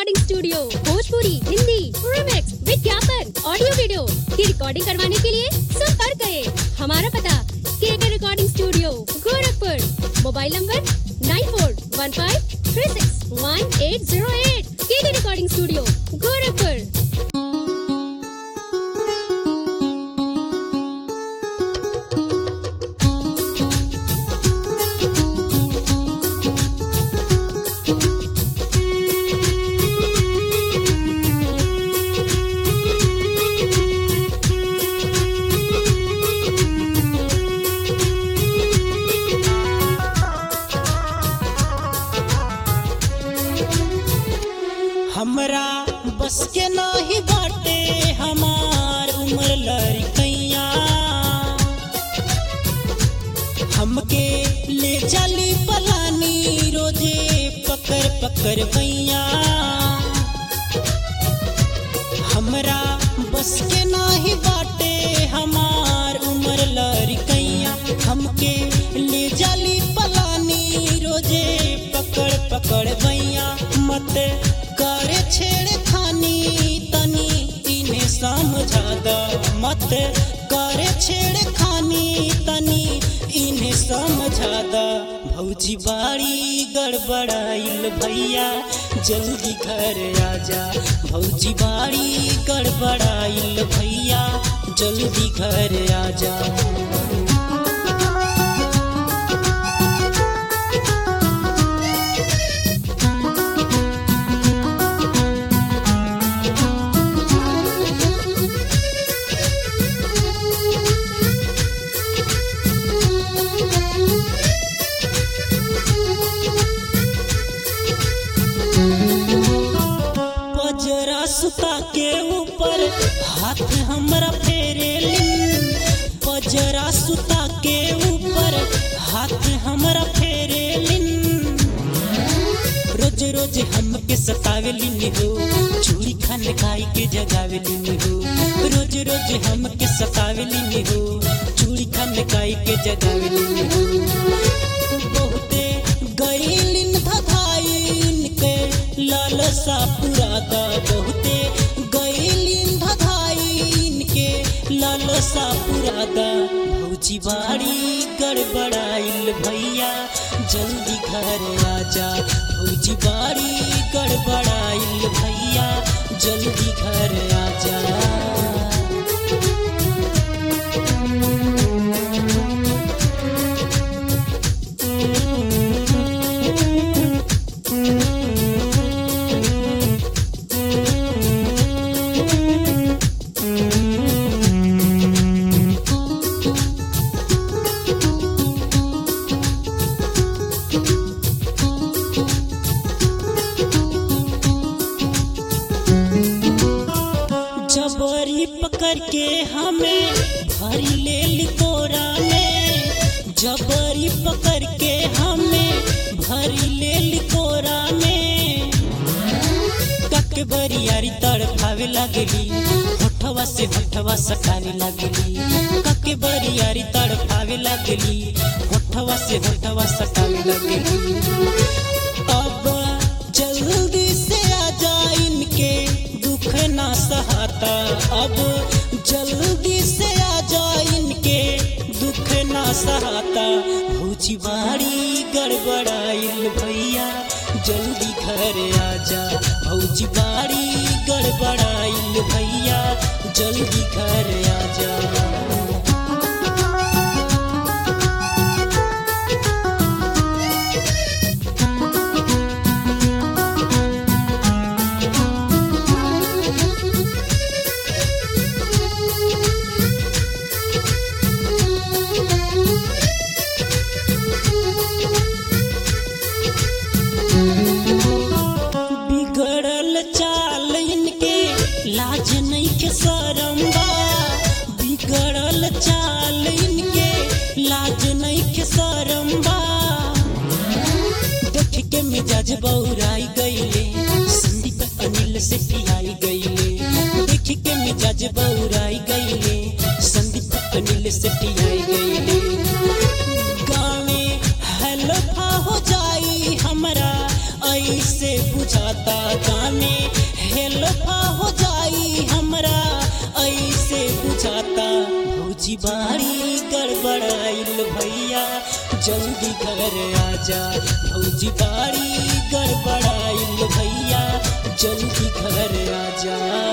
Recording studio Bhojpuri, Hindi, remix, विज्ञापन, audio video की recording करवाने के लिए संपर्क करें। हमारा पता K K recording studio Gorakhpur. Mobile number 9415361808। K K recording studio Gorakhpur. हमरा बस के नाही बाटे हमार उम्र लड़कैया, हमके ले चली पलानी रोजे पकड़ पकड़ भैया। हमरा बस के नाही बाटे हमार उम्र लड़कैया, हमके ले चली पलानी रोजे पकड़ पकड़ भैया। मत करे छेड़खानी तनी इन्हें समझा दा, मत करे छेड़खानी तनी इन्हें समझा दा। भौजी बाड़ी गड़बड़ाइल भैया जल्दी घर आजा, भौजी बाड़ी गड़बड़ाइल भैया जल्दी घर आजा। पजरा सुता के ऊपर हाथ हमरा फेरेलिन, पजरा सुता के ऊपर हाथ हमरा फेरेलिन। रोज रोज हमके सतावेलिन हो, चूड़ी खान खाई के जगावेलिन हो। रोज रोज हमके सतावेलिन हो, चूड़ी खान खाई के जगावेलिन हो। बहुते गईलिन धधाइन के लालसा पुरादा, बहुते गईलिन धधाइन के लालसा पुरादा। भौजी बाड़ी गड़बड़ाइल भैया जल्दी घर आजा, भौजी बाड़ी गड़बड़ाइल भैया जल्दी घर आजा। जबरी पकड़ के हमें भरी ले ली कोरा में, जबरी पकड़ के हमें भरी ले ली कोरा में। कक बरियारी तड़पावे लगली, होठवा से होठवा सटावे लगली। कक बरियारी तड़पावे लगली, होठवा से होठवा सटावे लगली। अब जल्दी से आ जा इनके दुख ना सहाता, अब जल्दी से आ जा इनके दुख ना सहाता। भौजी बाड़ी गड़बड़ाइल भैया जल्दी घर आजा, भौजी बाड़ी गड़बड़ाइल भैया जल्दी घर आजा। बिगड़ल चाल इनके लाज नहीं के शरम बा, बिगड़ल चाल इनके लाज नहीं के शरम बा। देख के मिजाज बौराई गईले, संदीप अनिल से पियाई गईले। देख के मिजाज बौराई गईले, संदीप अनिल से पियाई गईले। गाँव में हलफा हो जाई हमरा ऐसे बुझाता, बुझाता गाने हेलफा हो जाई हमरा ऐसे बुझाता भौजी बाड़ी गड़बड़ाइल भैया जल्दी घर आजा भौजी बाड़ी गड़बड़ाइल भैया जल्दी घर आजा।